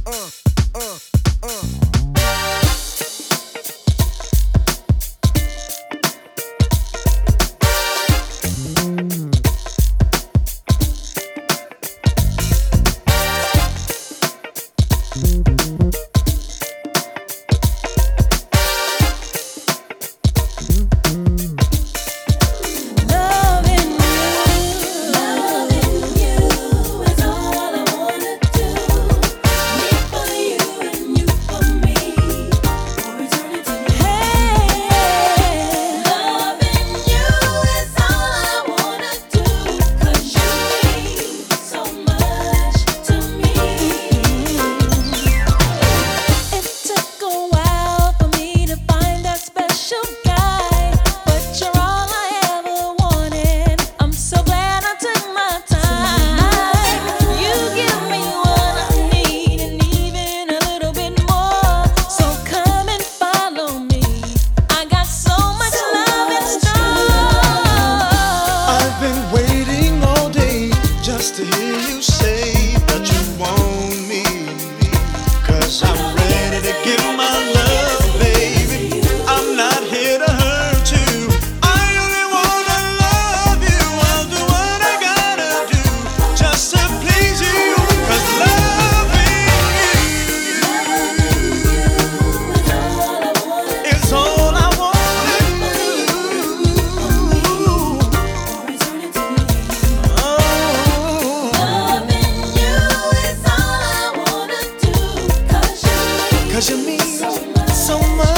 uh, uh, uh. To hear you say that you want me, 'cause I'm ready to give my love, baby. I'm not here to hurt you. I only wanna love you. I'll do what I gotta do just to please you, 'cause loving you is all I wanna do. 'Cause you mean so much.